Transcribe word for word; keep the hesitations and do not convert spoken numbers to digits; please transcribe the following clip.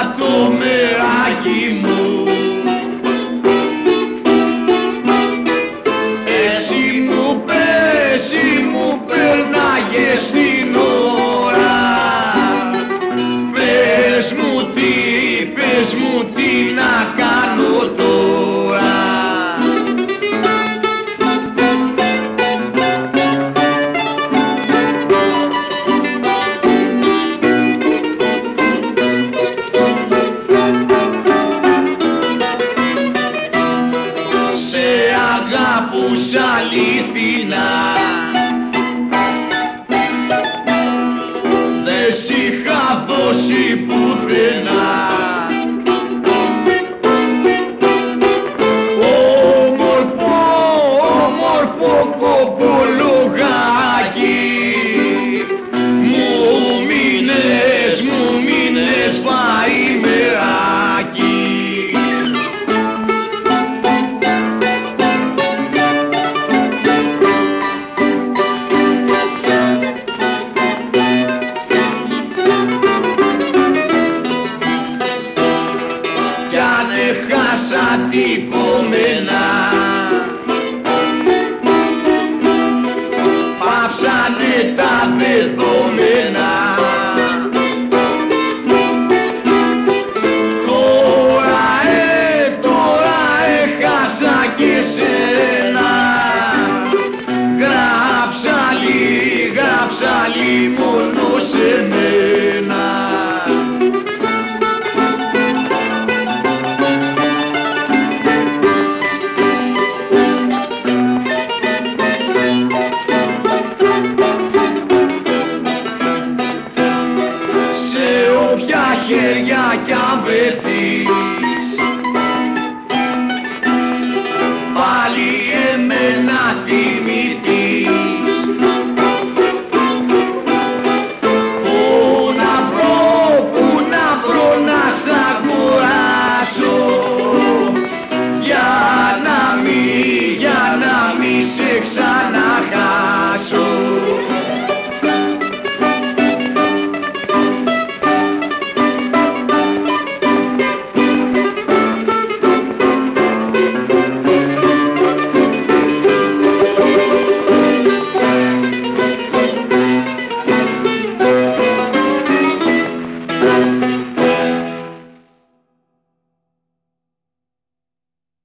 το μεράκι μου. Εσύ μου πέσει μου περνάγες την ώρα. Πες μου τι, πες μου τι να κάνω τώρα. Αγάπους αλήθινα, δε σ' είχα δώσει πουθενά. Όμορφο, όμορφο κοπολογάκι, μου μείνες, μου μείνες παϊμεράκι. Κι αν έχασα την κομμένα, πάψανε τα δεδομένα. Τώρα, ε, τώρα έχασα και σένα. Γράψα λί, γράψα λί μόνο σε μένα. Χέρια κι αν βρεθεί